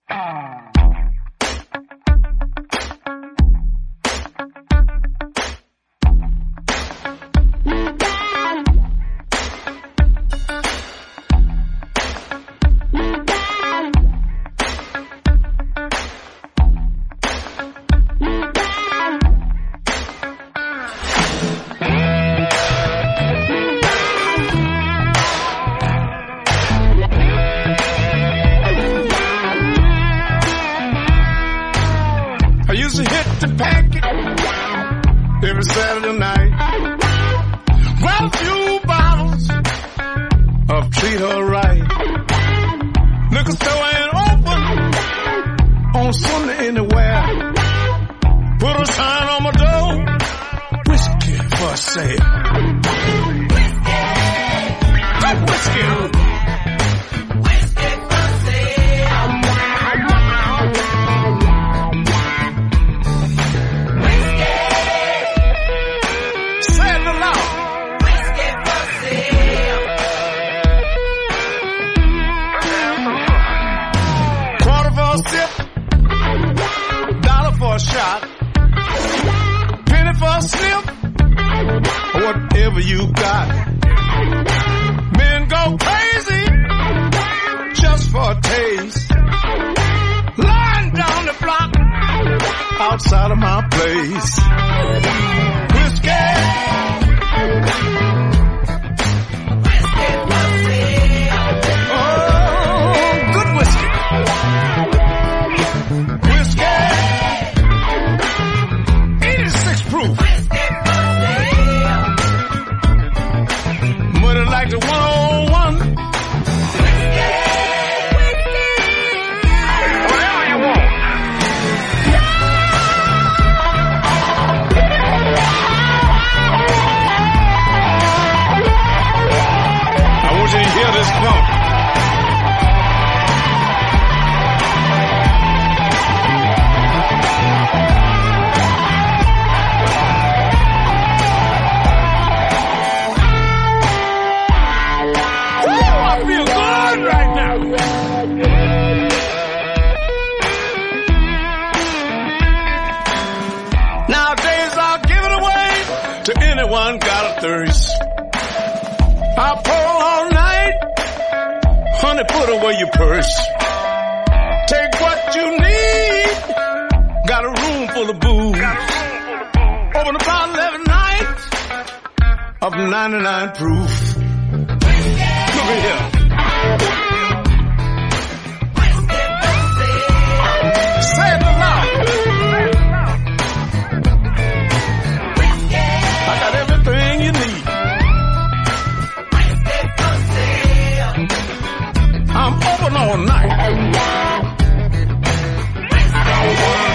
Every Saturday night, grab a few bottles of Treat Her Right. Liquor store ain't open on Sunday anywhere. Put a sign on my door, whiskey for sale. Whiskey, good whiskey. A shot, penny for a slip, whatever you got. Men go crazy just for a taste. Lying down the block outside of my place. Whiskey, oh, good whiskey. Muddy like the 101. Whatever you want. I want you to hear this funk. Nowadays I'll give it away to anyone got a thirst. I'll pour all night, honey, put away your purse. Take what you need, got a room full of booze. Open a bottle every night of 99 proof. Look at here. Say it aloud. I got everything you need. I'm open all night.